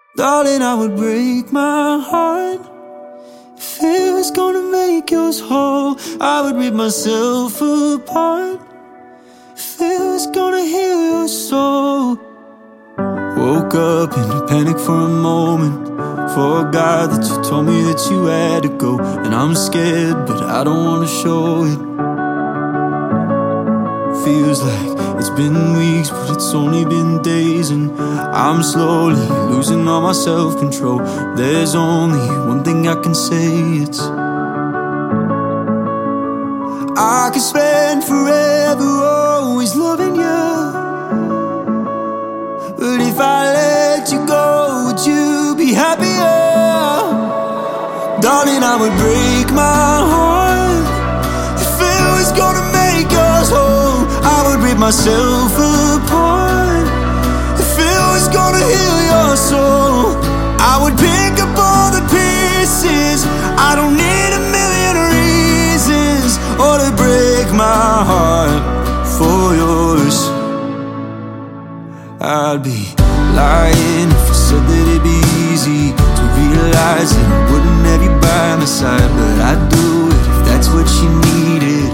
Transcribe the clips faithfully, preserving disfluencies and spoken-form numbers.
Darling, I would break my heart if it was gonna make yours whole. I would rip myself apart if it was gonna heal your soul. Woke up in a panic for a moment, forgot that you told me that you had to go. And I'm scared, but I don't wanna show it. Feels like it's been weeks, but it's only been days, and I'm slowly losing all my self-control. There's only one thing I can say, it's I could spend forever always loving you, but if I let you go, would you be happier? Darling, I would break my heart if it was gonna make us whole. I would rip myself apart if it was gonna heal your soul. I would pick up all the pieces. I don't need a million reasons or to break my heart for yours. I'd be lying if I said that it'd be easy to realize that I wouldn't have you by my side, but I'd do it if that's what you needed.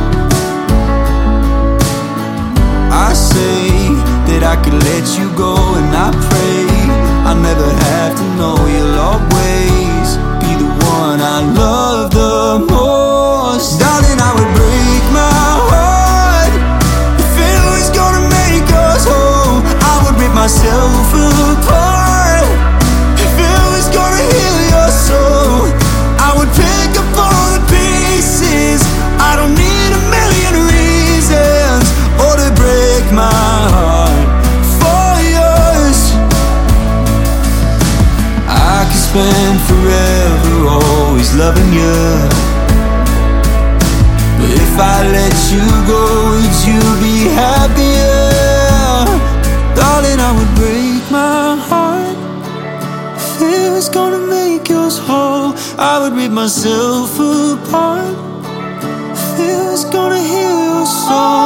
I say that I could let you go, and I pray I'll never have to know. You'll always be the one I love the most. Darling, I would break my heart if it was gonna make us whole. I would rip myself apart if it was gonna heal your soul. I would pick up all the pieces. I don't need a million reasons or to break my heart for yours. I could spend forever always loving you, but if I let you go, would you be happier? Darling, I would break my heart if it was gonna make yours whole. I would rip myself apart if it was gonna heal your soul.